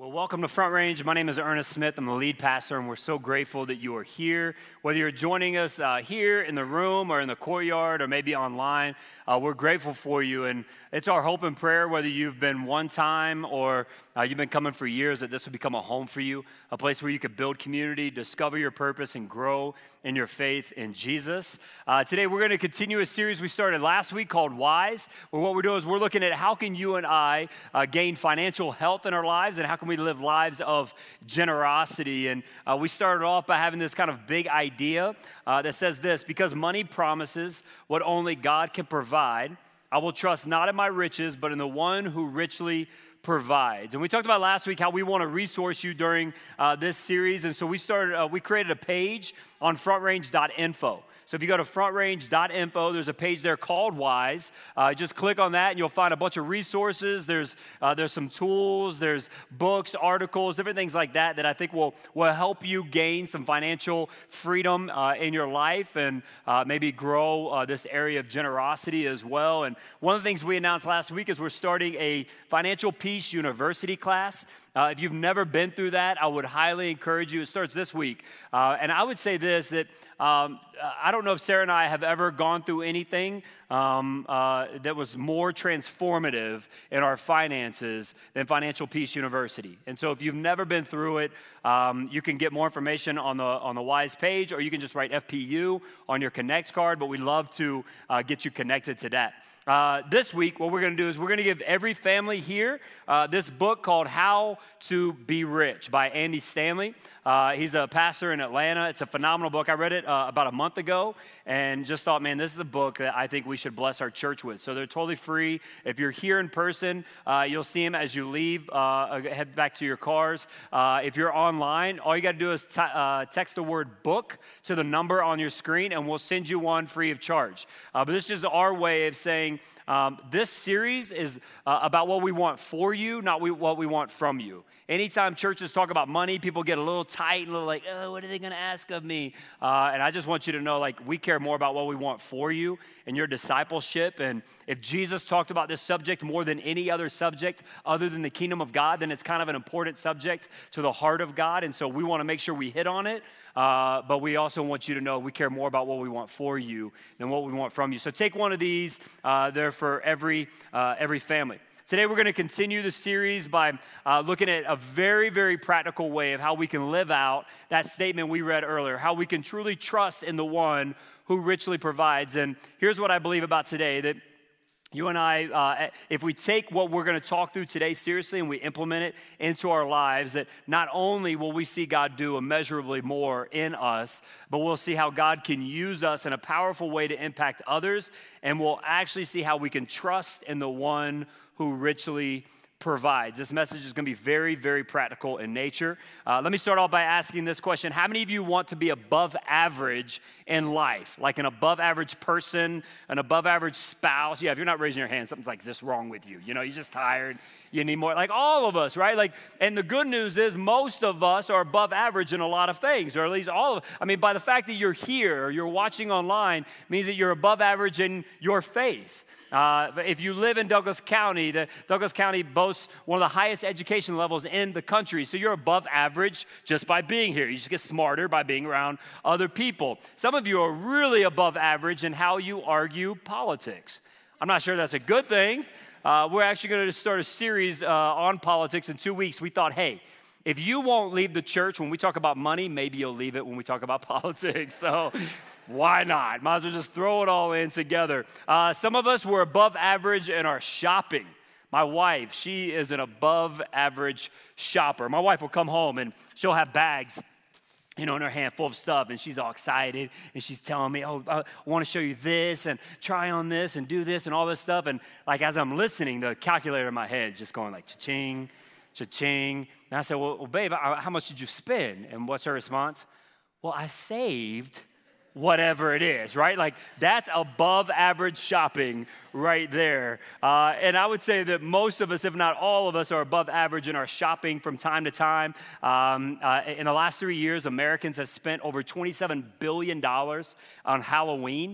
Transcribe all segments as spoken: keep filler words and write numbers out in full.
Well, welcome to Front Range. My name is Ernest Smith. I'm the lead pastor, and we're so grateful that you are here. Whether you're joining us uh, here in the room or in the courtyard or maybe online, uh, we're grateful for you. And it's our hope and prayer, whether you've been one time or uh, you've been coming for years, that this will become a home for you, a place where you could build community, discover your purpose, and grow in your faith in Jesus. Uh, today, we're going to continue a series we started last week called Wise, where what we're doing is we're looking at how can you and I uh, gain financial health in our lives, and how can we live lives of generosity. And uh, we started off by having this kind of big idea uh, that says this: because money promises what only God can provide, I will trust not in my riches, but in the one who richly provides. And we talked about last week how we want to resource you during uh, this series. And so we started, uh, we created a page on front range dot info. So if you go to front range dot info, there's a page there called Wise. Uh, just click on that and you'll find a bunch of resources. There's uh, there's some tools, there's books, articles, different things like that that I think will, will help you gain some financial freedom uh, in your life and uh, maybe grow uh, this area of generosity as well. And one of the things we announced last week is we're starting a Financial Peace University class. Uh, if you've never been through that, I would highly encourage you. It starts this week. Uh, and I would say this, that um, I don't know if Sarah and I have ever gone through anything um, uh, that was more transformative in our finances than Financial Peace University. And so if you've never been through it, um, you can get more information on the on the Wise page, or you can just write F P U on your Connect card, but we'd love to uh, get you connected to that. Uh, this week, what we're going to do is we're going to give every family here uh, this book called How to Be Rich by Andy Stanley. Uh, he's a pastor in Atlanta. It's a phenomenal book. I read it uh, about a month ago and just thought, man, this is a book that I think we should bless our church with. So they're totally free. If you're here in person, uh, you'll see them as you leave, uh, head back to your cars. Uh, if you're online, all you got to do is t- uh, text the word book to the number on your screen, and we'll send you one free of charge. Uh, but this is our way of saying, Um, this series is uh, about what we want for you, not we, what we want from you. Anytime churches talk about money, people get a little tight and a little like, oh, what are they going to ask of me? Uh, and I just want you to know, like, we care more about what we want for you and your discipleship. And if Jesus talked about this subject more than any other subject other than the kingdom of God, then it's kind of an important subject to the heart of God. And so we want to make sure we hit on it. Uh, but we also want you to know we care more about what we want for you than what we want from you. So take one of these. Uh, they're for every uh, every family. Today we're going to continue the series by uh, looking at a very, very practical way of how we can live out that statement we read earlier, how we can truly trust in the one who richly provides. And here's what I believe about today, that you and I, uh, if we take what we're going to talk through today seriously and we implement it into our lives, that not only will we see God do immeasurably more in us, but we'll see how God can use us in a powerful way to impact others, and we'll actually see how we can trust in the one who richly provides. This message is going to be very, very practical in nature. Uh, let me start off by asking this question. How many of you want to be above average in life? Like an above average person, an above average spouse? Yeah, if you're not raising your hand, something's like just wrong with you. You know, you're just tired. You need more. Like all of us, right? Like, and the good news is most of us are above average in a lot of things, or at least all of, I mean, by the fact that you're here or you're watching online means that you're above average in your faith. Uh, if you live in Douglas County, the Douglas County boasts one of the highest education levels in the country. So you're above average just by being here. You just get smarter by being around other people. Some of you are really above average in how you argue politics. I'm not sure that's a good thing. Uh, we're actually going to start a series uh, on politics in two weeks. We thought, hey, if you won't leave the church when we talk about money, maybe you'll leave it when we talk about politics. So why not? Might as well just throw it all in together. Uh, some of us were above average in our shopping. My wife, she is an above average shopper. My wife will come home and she'll have bags, you know, in her hand full of stuff, and she's all excited, and she's telling me, oh, I want to show you this, and try on this, and do this, and all this stuff. And like as I'm listening, the calculator in my head is just going like cha-ching, cha-ching. And I said, well, well, babe, how much did you spend? And what's her response? Well, I saved whatever it is, right? Like that's above average shopping right there. Uh, and I would say that most of us, if not all of us, are above average in our shopping from time to time. Um, uh, in the last three years, Americans have spent over twenty-seven billion dollars on Halloween.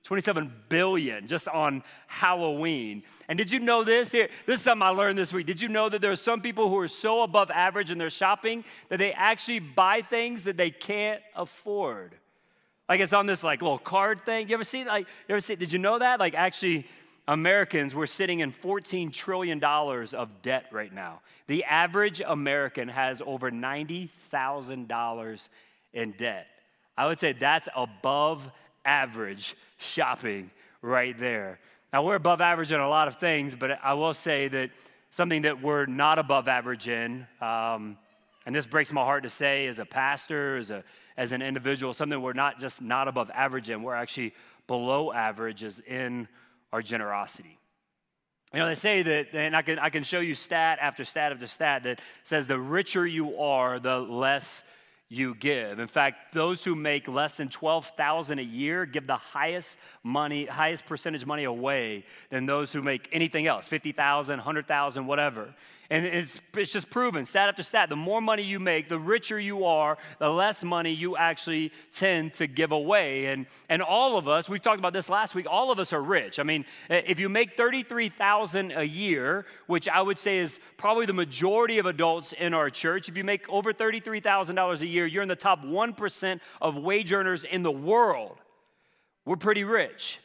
twenty-seven billion just on Halloween. And did you know this? Here, this is something I learned this week. Did you know that there are some people who are so above average in their shopping that they actually buy things that they can't afford? Like it's on this like little card thing. You ever see like you ever see? Did you know that? Like actually, Americans, we're sitting in fourteen trillion dollars of debt right now. The average American has over ninety thousand dollars in debt. I would say that's above average shopping right there. Now, we're above average in a lot of things, but I will say that something that we're not above average in, um, and this breaks my heart to say as a pastor, as a as an individual, something we're not just not above average in, we're actually below average is in our generosity. You know, they say that, and I can I can show you stat after stat after stat that says the richer you are, the less you give. In fact, those who make less than twelve thousand dollars a year give the highest money, highest percentage money away than those who make anything else, fifty thousand dollars, one hundred thousand dollars, whatever. And it's, it's just proven, stat after stat, the more money you make, the richer you are, the less money you actually tend to give away. And, and all of us, we talked about this last week, all of us are rich. I mean, if you make thirty-three thousand dollars a year, which I would say is probably the majority of adults in our church, if you make over thirty-three thousand dollars a year, you're in the top one percent of wage earners in the world. We're pretty rich.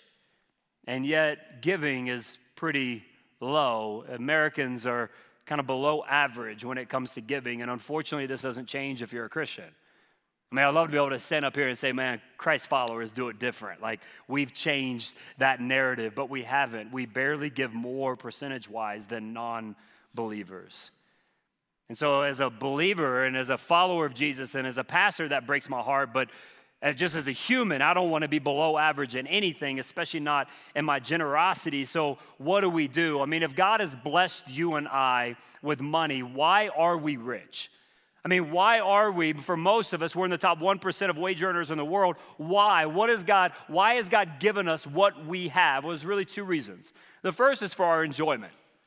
And yet, giving is pretty low. Americans are kind of below average when it comes to giving. And unfortunately, this doesn't change if you're a Christian. I mean, I'd love to be able to stand up here and say, man, Christ followers do it different. Like, we've changed that narrative, but we haven't. We barely give more percentage-wise than non-believers. And so as a believer and as a follower of Jesus and as a pastor, that breaks my heart. But as just as a human, I don't want to be below average in anything, especially not in my generosity. So what do we do? I mean, if God has blessed you and I with money, why are we rich? I mean, why are we, for most of us, we're in the top one percent of wage earners in the world. Why? What is God, why has God given us what we have? Well, there's really two reasons. The first is for our enjoyment.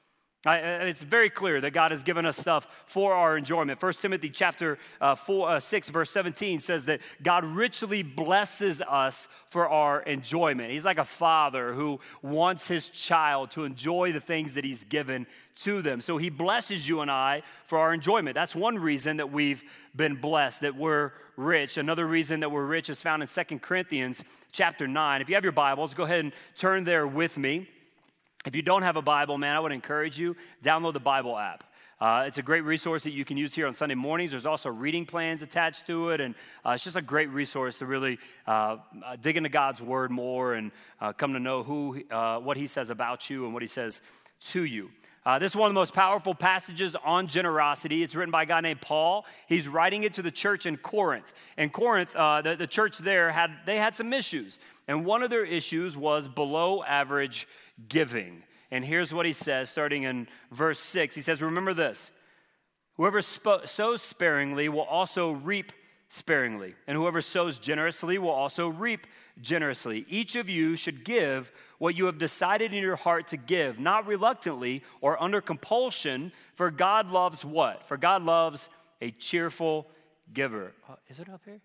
I, it's very clear that God has given us stuff for our enjoyment. First Timothy chapter uh, four, uh, six, verse seventeen says that God richly blesses us for our enjoyment. He's like a father who wants his child to enjoy the things that he's given to them. So he blesses you and I for our enjoyment. That's one reason that we've been blessed, that we're rich. Another reason that we're rich is found in Second Corinthians chapter nine. If you have your Bibles, go ahead and turn there with me. If you don't have a Bible, man, I would encourage you, download the Bible app. Uh, it's a great resource that you can use here on Sunday mornings. There's also reading plans attached to it, and uh, it's just a great resource to really uh, dig into God's Word more and uh, come to know who, uh, what He says about you and what He says to you. Uh, this is one of the most powerful passages on generosity. It's written by a guy named Paul. He's writing it to the church in Corinth. In Corinth, uh, the, the church there, had they had some issues. And one of their issues was below average giving. And here's what he says, starting in verse six. He says, remember this, whoever sp- sows sparingly will also reap sparingly, and whoever sows generously will also reap generously. Each of you should give what you have decided in your heart to give, not reluctantly or under compulsion, for God loves what? For God loves a cheerful giver. Oh, is it up here?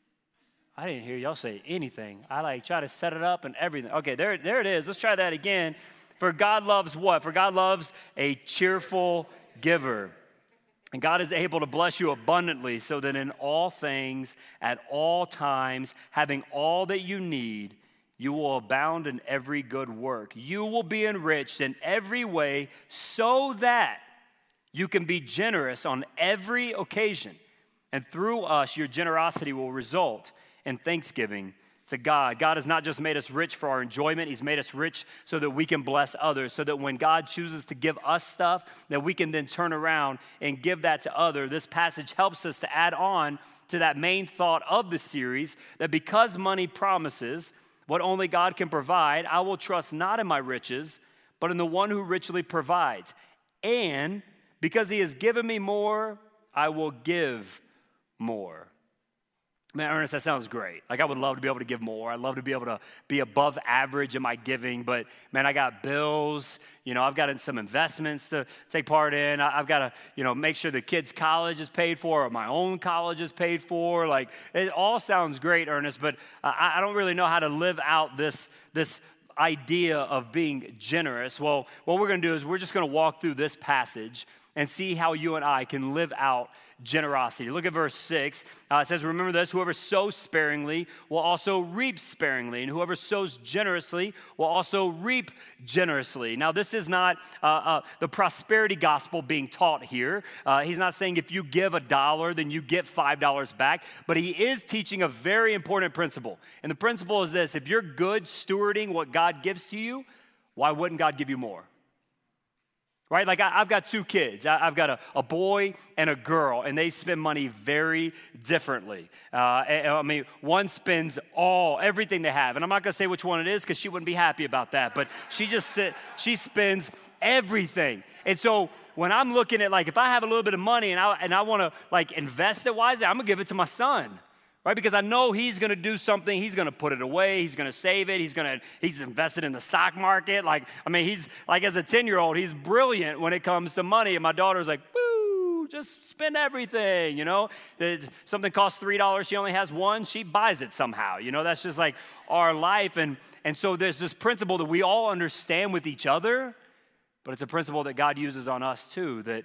I didn't hear y'all say anything. I like try to set it up and everything. Okay, there, there it is. Let's try that again. For God loves what? For God loves a cheerful giver. And God is able to bless you abundantly so that in all things, at all times, having all that you need, you will abound in every good work. You will be enriched in every way so that you can be generous on every occasion. And through us, your generosity will result in thanksgiving to God. God has not just made us rich for our enjoyment. He's made us rich so that we can bless others, so that when God chooses to give us stuff, that we can then turn around and give that to others. This passage helps us to add on to that main thought of the series, that because money promises what only God can provide, I will trust not in my riches, but in the one who richly provides. And because he has given me more, I will give more. Man, Ernest, that sounds great. Like, I would love to be able to give more. I'd love to be able to be above average in my giving. But, man, I got bills. You know, I've got some investments to take part in. I've got to, you know, make sure the kids' college is paid for or my own college is paid for. Like, it all sounds great, Ernest, but I, I don't really know how to live out this, this idea of being generous. Well, what we're going to do is we're just going to walk through this passage and see how you and I can live out generosity. Look at verse six. Uh, it says, remember this, whoever sows sparingly will also reap sparingly, and whoever sows generously will also reap generously. Now, this is not uh, uh, the prosperity gospel being taught here. Uh, he's not saying if you give a dollar, then you get five dollars back, but he is teaching a very important principle. And the principle is this: if you're good stewarding what God gives to you, why wouldn't God give you more? Right? Like, I, I've got two kids. I, I've got a, a boy and a girl, and they spend money very differently. Uh, and, I mean, one spends all, everything they have. And I'm not going to say which one it is because she wouldn't be happy about that. But she just, sit, she spends everything. And so when I'm looking at, like, if I have a little bit of money and I, and I want to, like, invest it wisely, I'm going to give it to my son. Right? Because I know he's going to do something. He's going to put it away. He's going to save it. He's going to, he's invested in the stock market. Like, I mean, he's like, as a ten-year-old, he's brilliant when it comes to money. And my daughter's like, woo, just spend everything, you know. Something costs three dollars. She only has one. She buys it somehow. You know, that's just like our life. And, and so there's this principle that we all understand with each other, but it's a principle that God uses on us too, that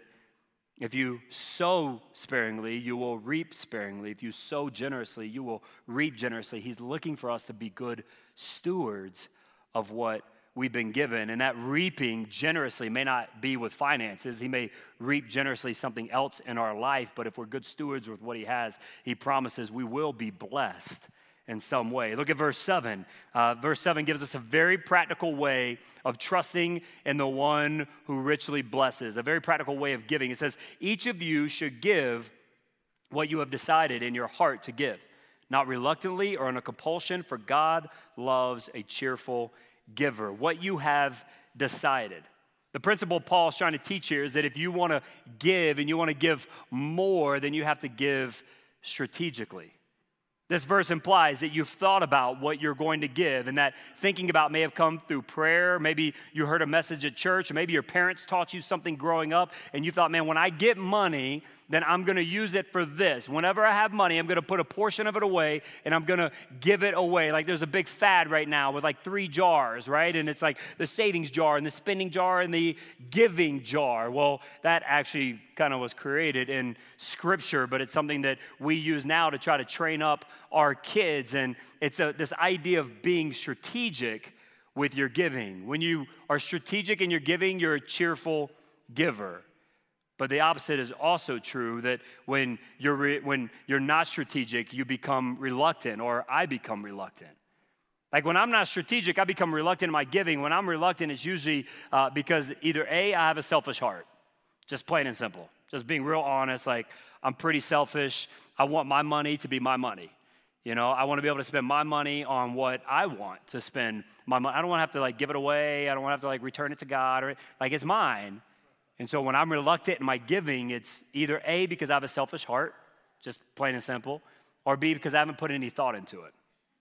if you sow sparingly, you will reap sparingly. If you sow generously, you will reap generously. He's looking for us to be good stewards of what we've been given. And that reaping generously may not be with finances. He may reap generously something else in our life. But if we're good stewards with what he has, he promises we will be blessed in some way. Look at verse seven. Uh, verse seven gives us a very practical way of trusting in the one who richly blesses, a very practical way of giving. It says, each of you should give what you have decided in your heart to give, not reluctantly or on a compulsion, for God loves a cheerful giver. What you have decided. The principle Paul's trying to teach here is that if you want to give and you want to give more, then you have to give strategically. This verse implies that you've thought about what you're going to give, and that thinking about may have come through prayer. Maybe you heard a message at church, or maybe your parents taught you something growing up, and you thought, man, when I get money, then I'm going to use it for this. Whenever I have money, I'm going to put a portion of it away, and I'm going to give it away. Like, there's a big fad right now with like three jars, right? And it's like the savings jar and the spending jar and the giving jar. Well, that actually kind of was created in Scripture, but it's something that we use now to try to train up our kids. And it's a, this idea of being strategic with your giving. When you are strategic in your giving, you're a cheerful giver. But the opposite is also true, that when you're, re, when you're not strategic, you become reluctant, or I become reluctant. Like, when I'm not strategic, I become reluctant in my giving. When I'm reluctant, it's usually uh, because either A, I have a selfish heart, just plain and simple. Just being real honest, like, I'm pretty selfish. I want my money to be my money. You know, I want to be able to spend my money on what I want to spend my money. I don't want to have to, like, give it away. I don't want to have to, like, return it to God, or, like, it's mine. And so when I'm reluctant in my giving, it's either A, because I have a selfish heart, just plain and simple, or B, because I haven't put any thought into it.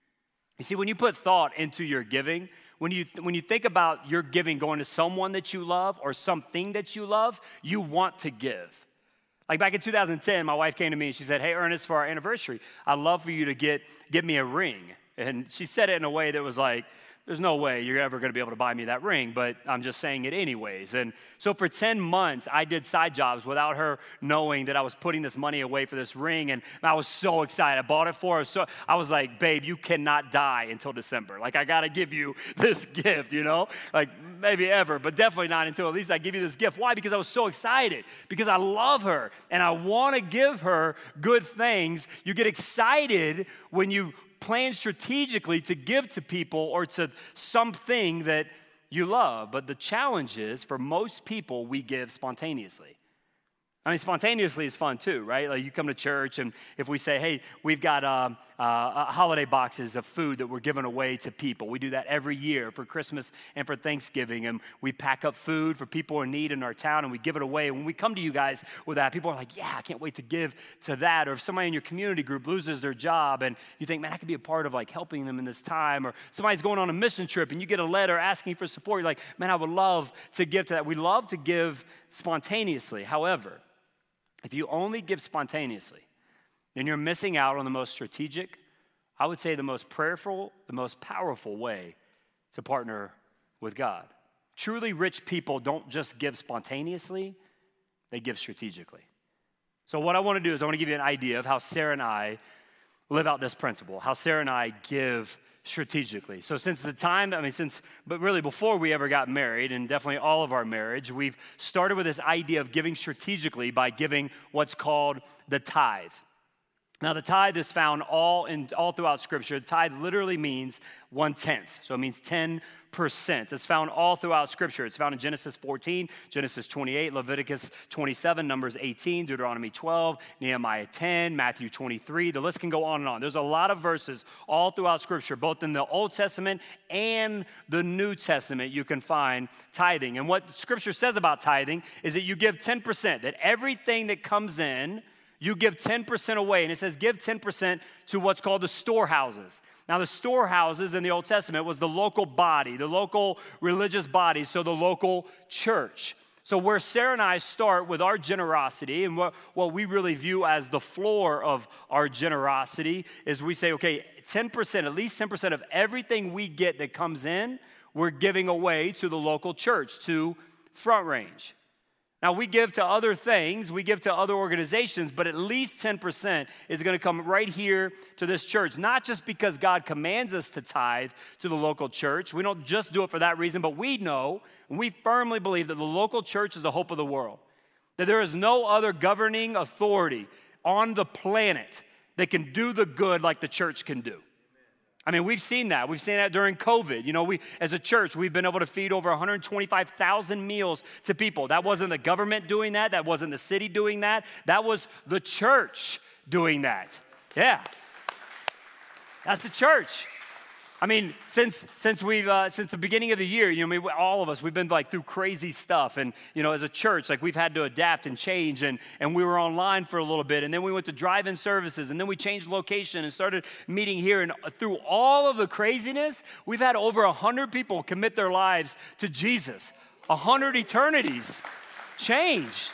You see, when you put thought into your giving, when you, when you think about your giving going to someone that you love or something that you love, you want to give. Like, back in two thousand ten, my wife came to me and she said, hey, Ernest, for our anniversary, I'd love for you to get, get me a ring. And she said it in a way that was like, there's no way you're ever going to be able to buy me that ring, but I'm just saying it anyways. And so for ten months, I did side jobs without her knowing that I was putting this money away for this ring, and I was so excited. I bought it for her. So I was like, babe, you cannot die until December. Like, I got to give you this gift, you know? Like, maybe ever, but definitely not until at least I give you this gift. Why? Because I was so excited, because I love her, and I want to give her good things. You get excited when you plan strategically to give to people or to something that you love. But the challenge is, for most people, we give spontaneously. I mean, spontaneously is fun too, right? Like you come to church and if we say, hey, we've got um, uh, holiday boxes of food that we're giving away to people. We do that every year for Christmas and for Thanksgiving. And we pack up food for people in need in our town and we give it away. And when we come to you guys with that, people are like, yeah, I can't wait to give to that. Or if somebody in your community group loses their job and you think, man, I could be a part of like helping them in this time. Or somebody's going on a mission trip and you get a letter asking for support. You're like, man, I would love to give to that. We love to give spontaneously. However, if you only give spontaneously, then you're missing out on the most strategic, I would say the most prayerful, the most powerful way to partner with God. Truly rich people don't just give spontaneously, they give strategically. So what I want to do is I want to give you an idea of how Sarah and I live out this principle, how Sarah and I give strategically. So since the time, I mean, since, but really before we ever got married, and definitely all of our marriage, we've started with this idea of giving strategically by giving what's called the tithe. Now, the tithe is found all in all throughout Scripture. The tithe literally means one-tenth, so it means ten percent. It's found all throughout Scripture. It's found in Genesis fourteen, Genesis twenty-eight, Leviticus twenty-seven, Numbers eighteen, Deuteronomy twelve, Nehemiah ten, Matthew twenty-three. The list can go on and on. There's a lot of verses all throughout Scripture, both in the Old Testament and the New Testament, you can find tithing. And what Scripture says about tithing is that you give ten percent, that everything that comes in, you give ten percent away. And it says give ten percent to what's called the storehouses. Now, the storehouses in the Old Testament was the local body, the local religious body, so the local church. So where Sarah and I start with our generosity and what, what we really view as the floor of our generosity is we say, okay, ten percent, at least ten percent of everything we get that comes in, we're giving away to the local church, to Front Range. Now, we give to other things, we give to other organizations, but at least ten percent is going to come right here to this church, not just because God commands us to tithe to the local church. We don't just do it for that reason, but we know and we firmly believe that the local church is the hope of the world, that there is no other governing authority on the planet that can do the good like the church can do. I mean, we've seen that. We've seen that during COVID. You know, we, as a church, we've been able to feed over one hundred twenty-five thousand meals to people. That wasn't the government doing that. That wasn't the city doing that. That was the church doing that. Yeah. That's the church. I mean, since since we've uh, since the beginning of the year, you know, I mean, all of us, we've been like through crazy stuff, and you know, as a church, like we've had to adapt and change, and and we were online for a little bit, and then we went to drive-in services, and then we changed location and started meeting here, and through all of the craziness, we've had over a hundred people commit their lives to Jesus, a hundred eternities changed.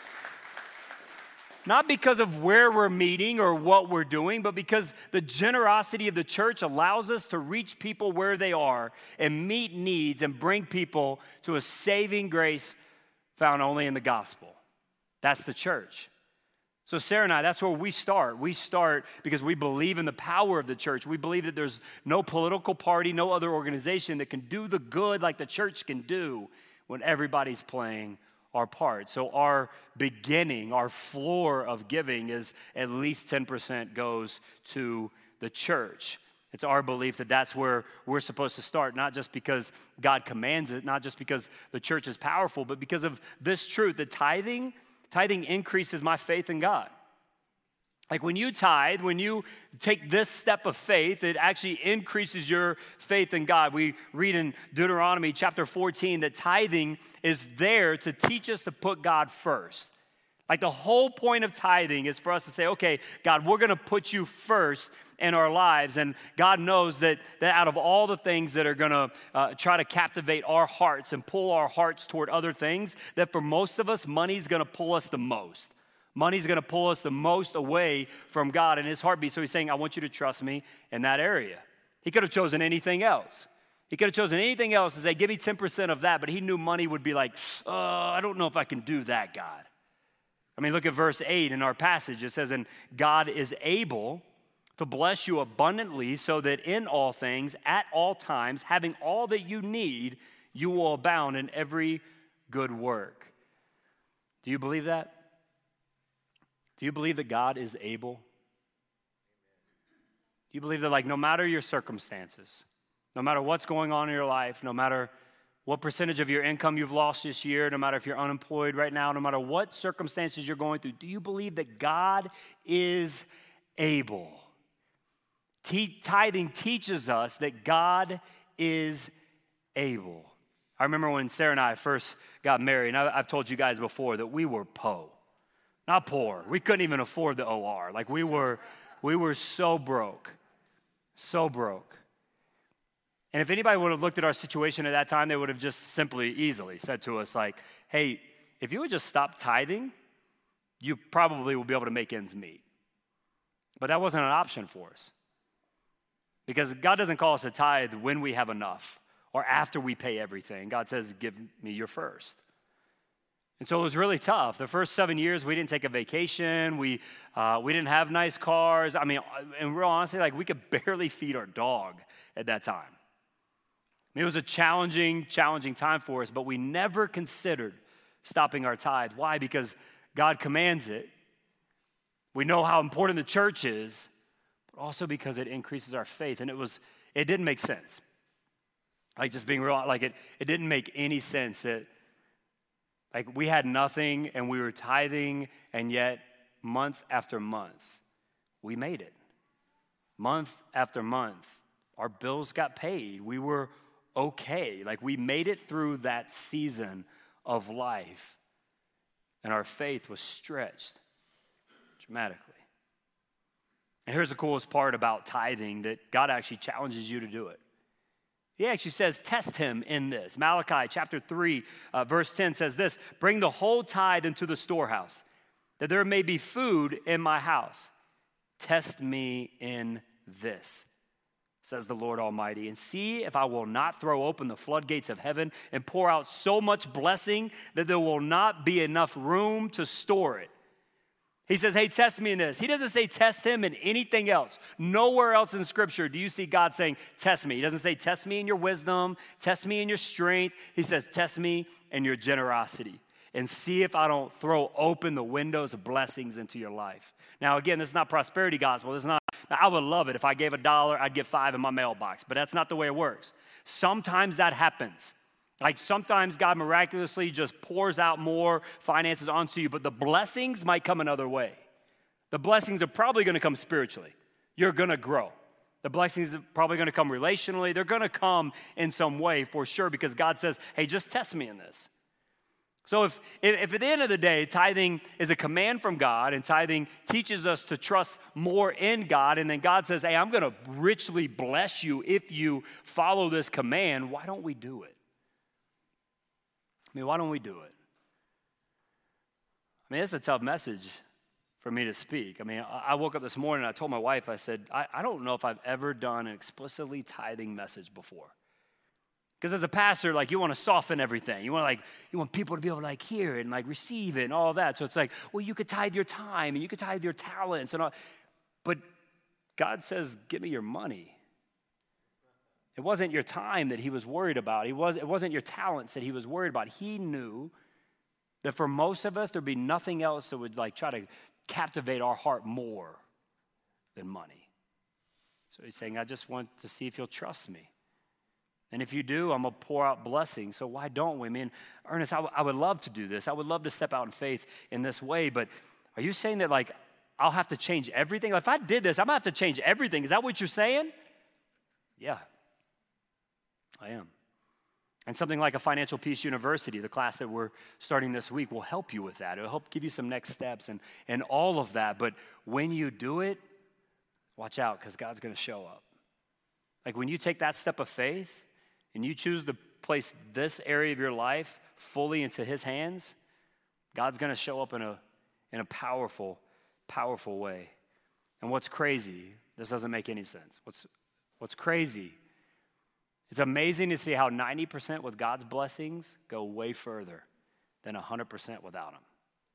Not because of where we're meeting or what we're doing, but because the generosity of the church allows us to reach people where they are and meet needs and bring people to a saving grace found only in the gospel. That's the church. So Sarah and I, that's where we start. We start because we believe in the power of the church. We believe that there's no political party, no other organization that can do the good like the church can do when everybody's playing our part. So our beginning, our floor of giving is at least ten percent goes to the church. It's our belief that that's where we're supposed to start, not just because God commands it, not just because the church is powerful, but because of this truth that tithing, tithing increases my faith in God. Like when you tithe, when you take this step of faith, it actually increases your faith in God. We read in Deuteronomy chapter fourteen that tithing is there to teach us to put God first. Like the whole point of tithing is for us to say, okay, God, we're going to put you first in our lives. And God knows that, that out of all the things that are going to uh, try to captivate our hearts and pull our hearts toward other things, that for most of us, money's going to pull us the most. Money's going to pull us the most away from God and his heartbeat. So he's saying, I want you to trust me in that area. He could have chosen anything else. He could have chosen anything else to say, give me ten percent of that. But he knew money would be like, uh, I don't know if I can do that, God. I mean, look at verse eight in our passage. It says, and God is able to bless you abundantly so that in all things, at all times, having all that you need, you will abound in every good work. Do you believe that? Do you believe that God is able? Do you believe that, like, no matter your circumstances, no matter what's going on in your life, no matter what percentage of your income you've lost this year, no matter if you're unemployed right now, no matter what circumstances you're going through, do you believe that God is able? Te- tithing teaches us that God is able. I remember when Sarah and I first got married, and I, I've told you guys before that we were po, not poor. We couldn't even afford the O R. Like we were, we were so broke, so broke. And if anybody would have looked at our situation at that time, they would have just simply, easily said to us like, hey, if you would just stop tithing, you probably will be able to make ends meet. But that wasn't an option for us. Because God doesn't call us to tithe when we have enough or after we pay everything. God says, give me your first. And so it was really tough. The first seven years, we didn't take a vacation. We uh, we didn't have nice cars. I mean, in real honesty, like we could barely feed our dog at that time. I mean, it was a challenging, challenging time for us, but we never considered stopping our tithe. Why? Because God commands it. We know how important the church is, but also because it increases our faith. And it was, it didn't make sense. Like just being real, like it, it didn't make any sense that like we had nothing and we were tithing, and yet month after month, we made it. Month after month, our bills got paid. We were okay. Like we made it through that season of life, and our faith was stretched dramatically. And here's the coolest part about tithing, that God actually challenges you to do it. He actually says, test him in this. Malachi chapter three, uh, verse ten says this, bring the whole tithe into the storehouse, that there may be food in my house. Test me in this, says the Lord Almighty, and see if I will not throw open the floodgates of heaven and pour out so much blessing that there will not be enough room to store it. He says, hey, test me in this. He doesn't say test him in anything else. Nowhere else in Scripture do you see God saying, test me. He doesn't say test me in your wisdom, test me in your strength. He says, test me in your generosity and see if I don't throw open the windows of blessings into your life. Now, again, this is not prosperity gospel. This is not, I would love it if I gave a dollar, I'd get five in my mailbox, but that's not the way it works. Sometimes that happens. Like sometimes God miraculously just pours out more finances onto you, but the blessings might come another way. The blessings are probably going to come spiritually. You're going to grow. The blessings are probably going to come relationally. They're going to come in some way for sure, because God says, hey, just test me in this. So if, if at the end of the day, tithing is a command from God, and tithing teaches us to trust more in God, and then God says, hey, I'm going to richly bless you if you follow this command, why don't we do it? I mean, why don't we do it? I mean, it's a tough message for me to speak. I mean, I woke up this morning and I told my wife, I said, I, I don't know if I've ever done an explicitly tithing message before. Because as a pastor, like, you want to soften everything. You want like you want people to be able to like hear it and like receive it and all of that. So it's like, well, you could tithe your time and you could tithe your talents and all. But God says, give me your money. It wasn't your time that he was worried about. He was, it wasn't your talents that he was worried about. He knew that for most of us, there'd be nothing else that would like try to captivate our heart more than money. So he's saying, I just want to see if you'll trust me. And if you do, I'm going to pour out blessings. So why don't we? I mean, Ernest, I, w- I would love to do this. I would love to step out in faith in this way. But are you saying that like I'll have to change everything? Like, if I did this, I'm going to have to change everything. Is that what you're saying? Yeah. I am. And something like a Financial Peace University, the class that we're starting this week, will help you with that. It'll help give you some next steps and, and all of that. But when you do it, watch out, because God's going to show up. Like when you take that step of faith and you choose to place this area of your life fully into his hands, God's going to show up in a, in a powerful, powerful way. And what's crazy, this doesn't make any sense. What's, what's crazy, it's amazing to see how ninety percent with God's blessings go way further than one hundred percent without them.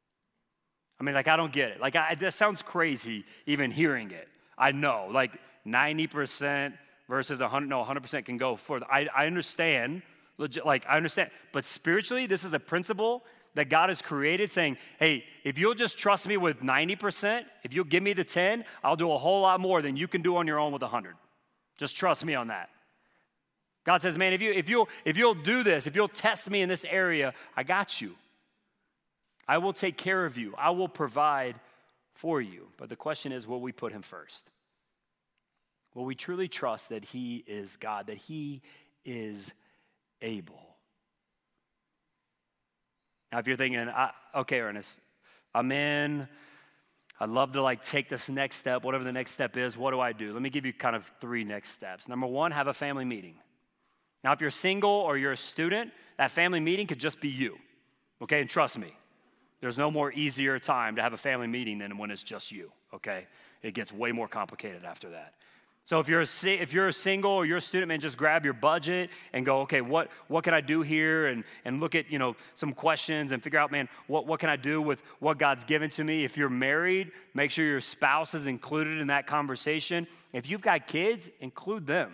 I mean, like, I don't get it. Like, I, this sounds crazy even hearing it. I know, like, ninety percent versus one hundred, no, one hundred percent can go further. I, I understand, legit, like, I understand. But spiritually, this is a principle that God has created, saying, hey, if you'll just trust me with ninety percent, if you'll give me the ten, I'll do a whole lot more than you can do on your own with one hundred. Just trust me on that. God says, man, if, you, if, you'll, if you'll do this, if you'll test me in this area, I got you. I will take care of you. I will provide for you. But the question is, will we put him first? Will we truly trust that he is God, that he is able? Now, if you're thinking, I, okay, Ernest, I'm in, I'd love to like take this next step, whatever the next step is, what do I do? Let me give you kind of three next steps. Number one, have a family meeting. Now, if you're single or you're a student, that family meeting could just be you, okay? And trust me, there's no more easier time to have a family meeting than when it's just you, okay? It gets way more complicated after that. So if you're a, if you're a single or you're a student, man, just grab your budget and go, okay, what, what can I do here? And, and look at, you know, some questions and figure out, man, what, what can I do with what God's given to me? If you're married, make sure your spouse is included in that conversation. If you've got kids, include them.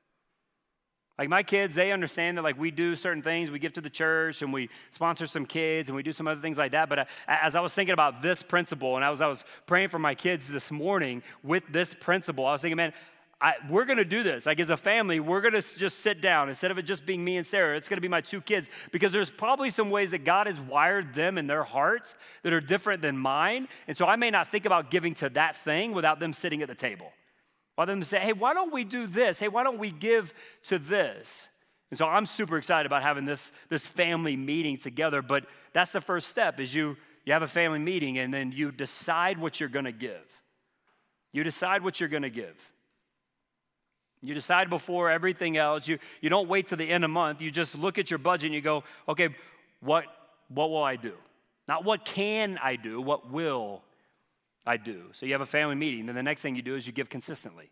Like my kids, they understand that like we do certain things, we give to the church and we sponsor some kids and we do some other things like that. But as I was thinking about this principle and as I was praying for my kids this morning with this principle, I was thinking, man, I, we're going to do this. Like as a family, we're going to just sit down. Instead of it just being me and Sarah, it's going to be my two kids because there's probably some ways that God has wired them in their hearts that are different than mine. And so I may not think about giving to that thing without them sitting at the table. Without them say, hey, why don't we do this? Hey, why don't we give to this? And so I'm super excited about having this, this family meeting together. But that's the first step is you, you have a family meeting and then you decide what you're going to give. You decide what you're going to give. You decide before everything else. You, you don't wait till the end of the month. You just look at your budget and you go, okay, what, what will I do? Not what can I do, what will I do? So you have a family meeting. Then the next thing you do is you give consistently.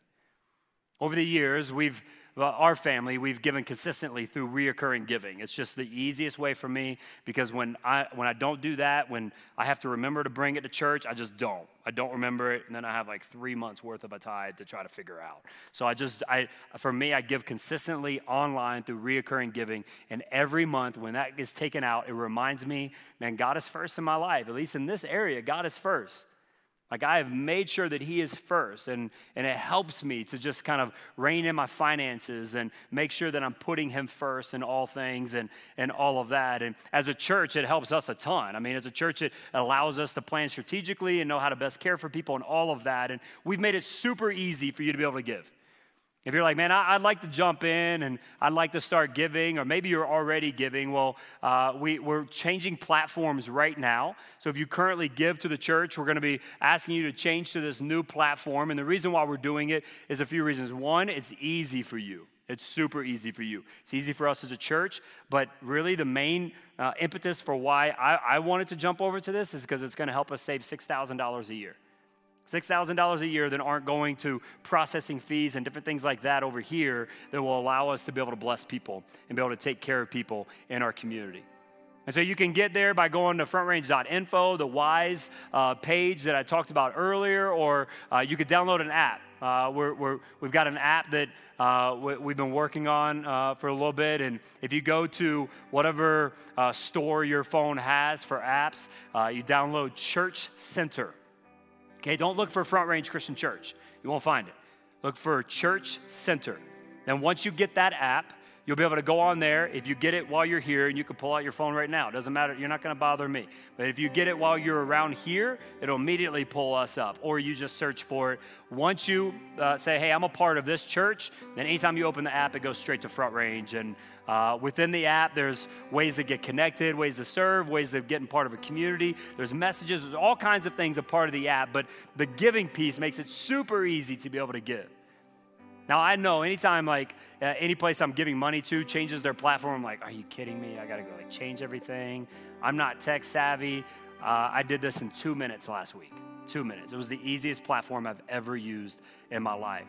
Over the years, we've, well, our family, we've given consistently through reoccurring giving. It's just the easiest way for me because when I when I don't do that, when I have to remember to bring it to church, I just don't. I don't remember it, and then I have like three months worth of a tithe to try to figure out. So I just, I for me, I give consistently online through reoccurring giving, and every month when that gets taken out, it reminds me, man, God is first in my life. At least in this area, God is first. Like I have made sure that he is first, and, and it helps me to just kind of rein in my finances and make sure that I'm putting him first in all things and, and all of that. And as a church, it helps us a ton. I mean, as a church, it allows us to plan strategically and know how to best care for people and all of that. And we've made it super easy for you to be able to give. If you're like, man, I'd like to jump in and I'd like to start giving, or maybe you're already giving, well, uh, we, we're changing platforms right now. So if you currently give to the church, we're going to be asking you to change to this new platform. And the reason why we're doing it is a few reasons. One, it's easy for you. It's super easy for you. It's easy for us as a church, but really the main uh, impetus for why I, I wanted to jump over to this is because it's going to help us save six thousand dollars a year. six thousand dollars a year that aren't going to processing fees and different things like that over here that will allow us to be able to bless people and be able to take care of people in our community. And so you can get there by going to front range dot info, the WISE uh, page that I talked about earlier, or uh, you could download an app. Uh, we're, we're, we've got an app that uh, we, we've been working on uh, for a little bit, and if you go to whatever uh, store your phone has for apps, uh, you download Church Center. Okay, don't look for Front Range Christian Church. You won't find it. Look for Church Center. Then once you get that app, you'll be able to go on there. If you get it while you're here, and you can pull out your phone right now. It doesn't matter. You're not going to bother me. But if you get it while you're around here, it'll immediately pull us up. Or you just search for it. Once you uh, say, hey, I'm a part of this church, then anytime you open the app, it goes straight to Front Range. And Uh, within the app, there's ways to get connected, ways to serve, ways to get in part of a community. There's messages, there's all kinds of things a part of the app, but the giving piece makes it super easy to be able to give. Now, I know anytime, like, uh, any place I'm giving money to changes their platform, I'm like, are you kidding me? I got to go, like, change everything. I'm not tech savvy. Uh, I did this in two minutes last week. Two minutes. It was the easiest platform I've ever used in my life.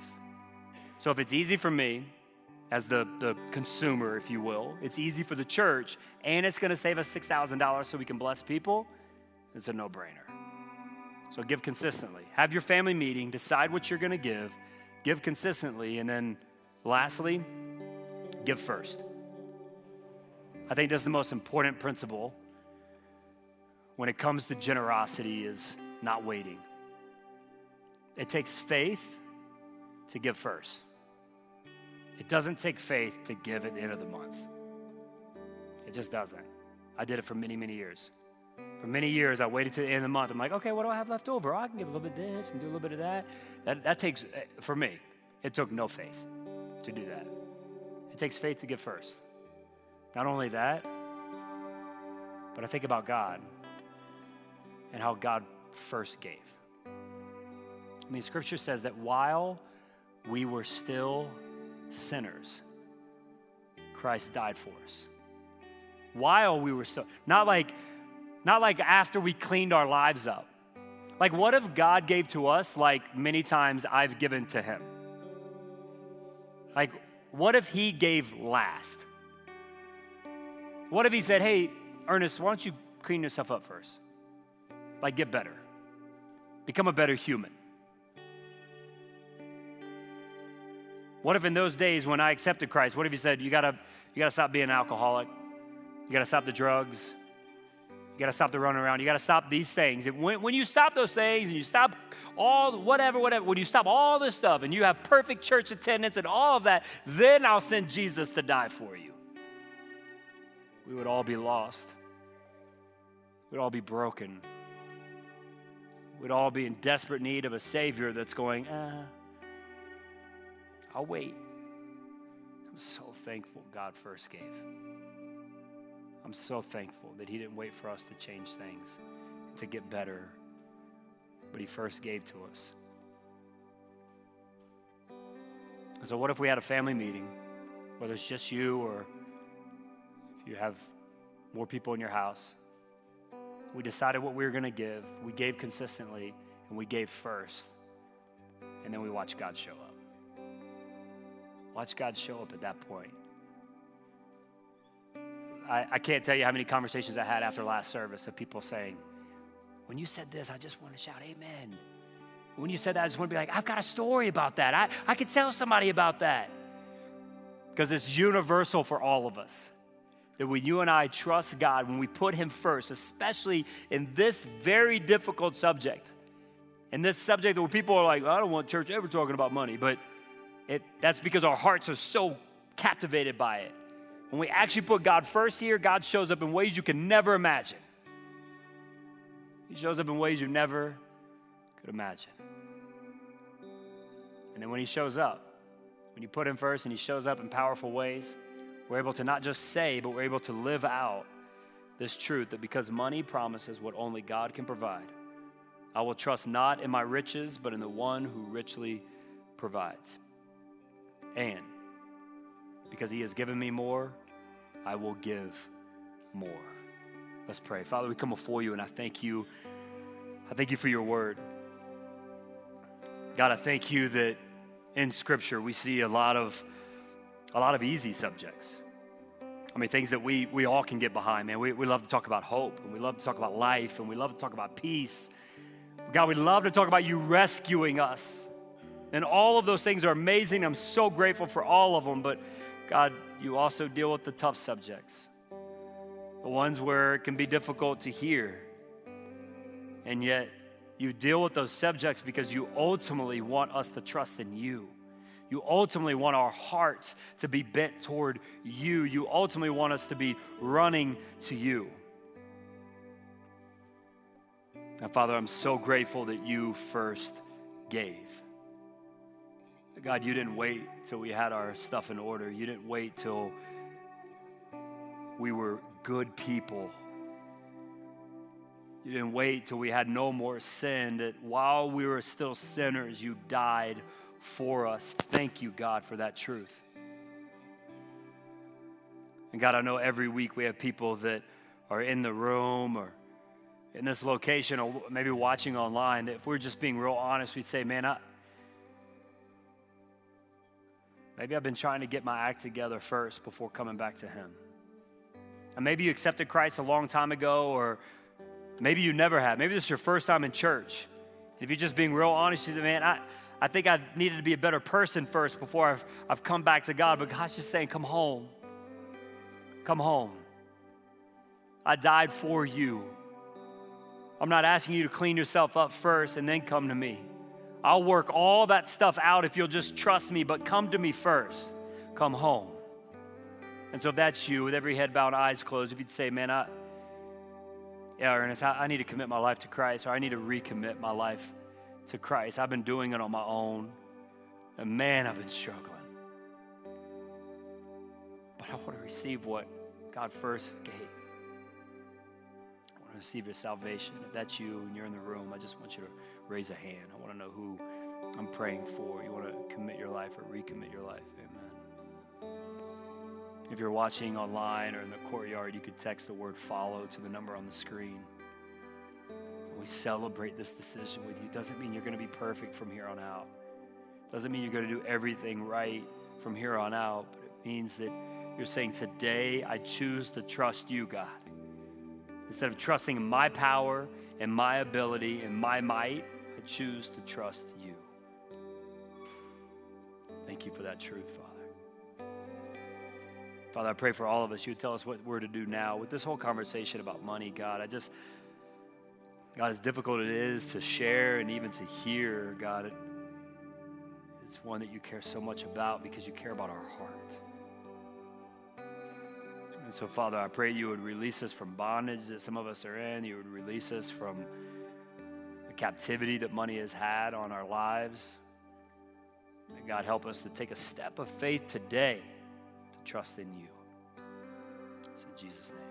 So if it's easy for me, as the, the consumer, if you will, it's easy for the church, and it's going to save us six thousand dollars so we can bless people, it's a no-brainer. So give consistently. Have your family meeting, decide what you're going to give, give consistently, and then lastly, give first. I think that's the most important principle when it comes to generosity is not waiting. It takes faith to give first. It doesn't take faith to give at the end of the month. It just doesn't. I did it for many, many years. For many years, I waited to the end of the month. I'm like, okay, what do I have left over? Oh, I can give a little bit of this and do a little bit of that. That, that takes, for me, it took no faith to do that. It takes faith to give first. Not only that, but I think about God and how God first gave. I mean, Scripture says that while we were still sinners, Christ died for us. While we were still, not like, not like after we cleaned our lives up. Like, what if God gave to us like many times I've given to him? Like, what if he gave last? What if he said, hey, Ernest, why don't you clean yourself up first? Like, get better. Become a better human. What if in those days when I accepted Christ, what if he said, you gotta, you gotta stop being an alcoholic. You gotta stop the drugs. You gotta stop the running around. You gotta stop these things. And when, when you stop those things and you stop all, whatever, whatever, when you stop all this stuff and you have perfect church attendance and all of that, then I'll send Jesus to die for you. We would all be lost. We'd all be broken. We'd all be in desperate need of a Savior that's going, uh, I'll wait. I'm so thankful God first gave. I'm so thankful that he didn't wait for us to change things, to get better, but he first gave to us. So what if we had a family meeting, whether it's just you or if you have more people in your house? We decided what we were going to give. We gave consistently, and we gave first. And then we watched God show up. Watch God show up at that point. I, I can't tell you how many conversations I had after last service of people saying, when you said this, I just want to shout amen. When you said that, I just want to be like, I've got a story about that. I, I could tell somebody about that. Because it's universal for all of us. That when you and I trust God, when we put him first, especially in this very difficult subject, in this subject where people are like, I don't want church ever talking about money, but it, that's because our hearts are so captivated by it. When we actually put God first here, God shows up in ways you can never imagine. He shows up in ways you never could imagine. And then when he shows up, when you put him first and he shows up in powerful ways, we're able to not just say, but we're able to live out this truth that because money promises what only God can provide, I will trust not in my riches, but in the one who richly provides. And because he has given me more, I will give more. Let's pray. Father, we come before you and I thank you. I thank you for your word. God, I thank you that in Scripture we see a lot of a lot of easy subjects. I mean, things that we we all can get behind, man. We, we love to talk about hope, and we love to talk about life, and we love to talk about peace. God, we love to talk about you rescuing us. And all of those things are amazing. I'm so grateful for all of them. But God, you also deal with the tough subjects, the ones where it can be difficult to hear. And yet you deal with those subjects because you ultimately want us to trust in you. You ultimately want our hearts to be bent toward you. You ultimately want us to be running to you. And Father, I'm so grateful that you first gave. God, you didn't wait till we had our stuff in order. You didn't wait till we were good people. You didn't wait till we had no more sin, that while we were still sinners, you died for us. Thank you, God, for that truth. And God, I know every week we have people that are in the room or in this location or maybe watching online, that if we're just being real honest, we'd say, man, I, maybe I've been trying to get my act together first before coming back to him. And maybe you accepted Christ a long time ago, or maybe you never have. Maybe this is your first time in church. If you're just being real honest, you say, man, I, I think I needed to be a better person first before I've, I've come back to God. But God's just saying, come home. Come home. I died for you. I'm not asking you to clean yourself up first and then come to me. I'll work all that stuff out if you'll just trust me, but come to me first. come home. And so if that's you, with every head bowed, eyes closed, if you'd say, man, I, yeah, Ernest, I, I need to commit my life to Christ, or I need to recommit my life to Christ. I've been doing it on my own, and man, I've been struggling. But I want to receive what God first gave. I want to receive your salvation. If that's you and you're in the room, I just want you to raise a hand. I want to know who I'm praying for. You want to commit your life or recommit your life. Amen. If you're watching online or in the courtyard, you could text the word follow to the number on the screen. We celebrate this decision with you. Doesn't mean you're going to be perfect from here on out. Doesn't mean you're going to do everything right from here on out, but it means that you're saying, today I choose to trust you, God. Instead of trusting in my power and my ability and my might, I choose to trust you. Thank you for that truth, Father. Father, I pray for all of us. You would tell us what we're to do now. With this whole conversation about money, God, I just, God, as difficult it is to share and even to hear, God, it, it's one that you care so much about because you care about our heart. And so, Father, I pray you would release us from bondage that some of us are in. You would release us from the captivity that money has had on our lives. And God, help us to take a step of faith today to trust in you. It's in Jesus' name.